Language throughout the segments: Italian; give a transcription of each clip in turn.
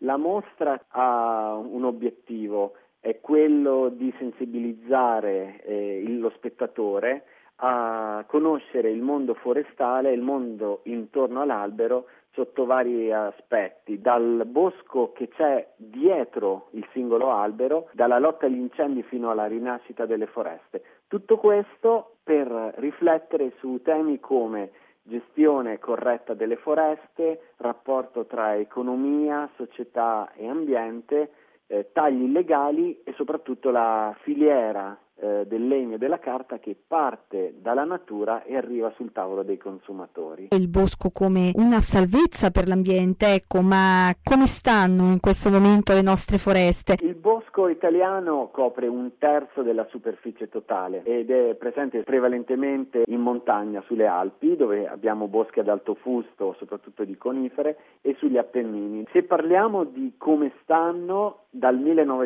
La mostra ha un obiettivo, è quello di sensibilizzare lo spettatore a conoscere il mondo forestale, il mondo intorno all'albero sotto vari aspetti, dal bosco che c'è dietro il singolo albero, dalla lotta agli incendi fino alla rinascita delle foreste. Tutto questo per riflettere su temi come gestione corretta delle foreste, rapporto tra economia, società e ambiente, tagli illegali e soprattutto la filiera del legno e della carta che parte dalla natura e arriva sul tavolo dei consumatori. Il bosco come una salvezza per l'ambiente, ecco, ma come stanno in questo momento le nostre foreste? Il bosco italiano copre 1/3 della superficie totale ed è presente prevalentemente in montagna, sulle Alpi, dove abbiamo boschi ad alto fusto, soprattutto di conifere, e sugli Appennini. Se parliamo di come stanno, dal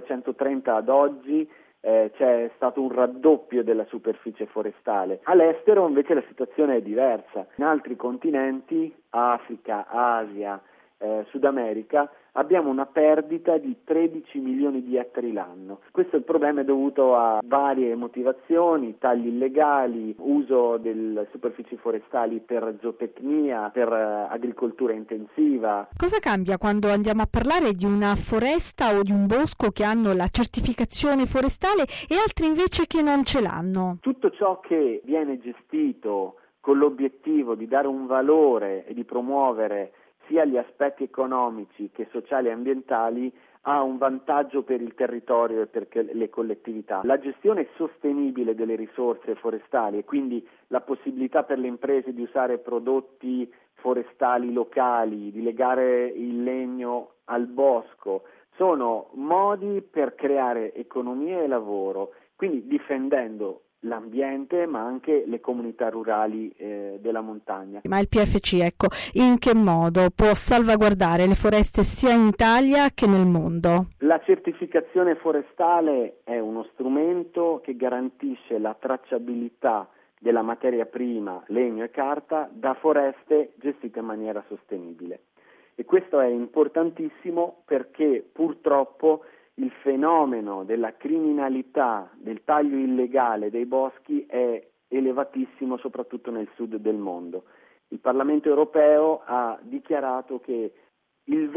1930 ad oggi c'è stato un raddoppio della superficie forestale. All'estero invece la situazione è diversa. In altri continenti, Africa, Asia, Sud America, abbiamo una perdita di 13 milioni di ettari l'anno. Questo il problema è dovuto a varie motivazioni, tagli illegali, uso delle superfici forestali per zootecnia, per agricoltura intensiva. Cosa cambia quando andiamo a parlare di una foresta o di un bosco che hanno la certificazione forestale e altri invece che non ce l'hanno? Tutto ciò che viene gestito con l'obiettivo di dare un valore e di promuovere sia gli aspetti economici che sociali e ambientali ha un vantaggio per il territorio e per le collettività. La gestione sostenibile delle risorse forestali e quindi la possibilità per le imprese di usare prodotti forestali locali, di legare il legno al bosco, sono modi per creare economia e lavoro, quindi difendendo l'ambiente ma anche le comunità rurali della montagna. Ma il PFC, ecco, in che modo può salvaguardare le foreste sia in Italia che nel mondo? La certificazione forestale è uno strumento che garantisce la tracciabilità della materia prima, legno e carta, da foreste gestite in maniera sostenibile. E questo è importantissimo perché purtroppo il fenomeno della criminalità, del taglio illegale dei boschi è elevatissimo soprattutto nel sud del mondo. Il Parlamento europeo ha dichiarato che il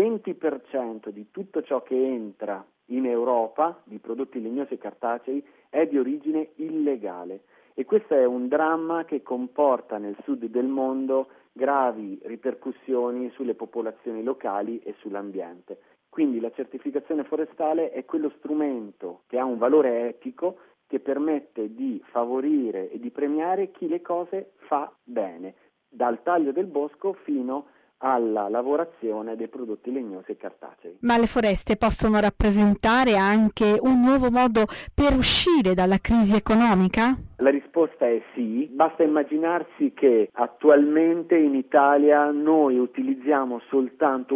20% di tutto ciò che entra in Europa, di prodotti legnosi e cartacei, è di origine illegale e questo è un dramma che comporta nel sud del mondo gravi ripercussioni sulle popolazioni locali e sull'ambiente. Quindi la certificazione forestale è quello strumento che ha un valore etico che permette di favorire e di premiare chi le cose fa bene, dal taglio del bosco fino alla lavorazione dei prodotti legnosi e cartacei. Ma le foreste possono rappresentare anche un nuovo modo per uscire dalla crisi economica? La risposta è sì, basta immaginarsi che attualmente in Italia noi utilizziamo soltanto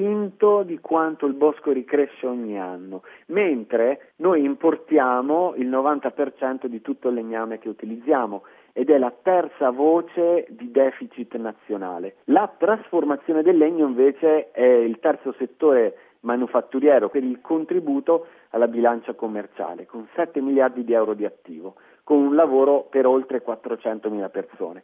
1/5 di quanto il bosco ricresce ogni anno, mentre noi importiamo il 90% di tutto il legname che utilizziamo ed è la terza voce di deficit nazionale. La trasformazione del legno invece è il terzo settore manufatturiero per il contributo alla bilancia commerciale, con 7 miliardi di euro di attivo, con un lavoro per oltre 400.000 persone.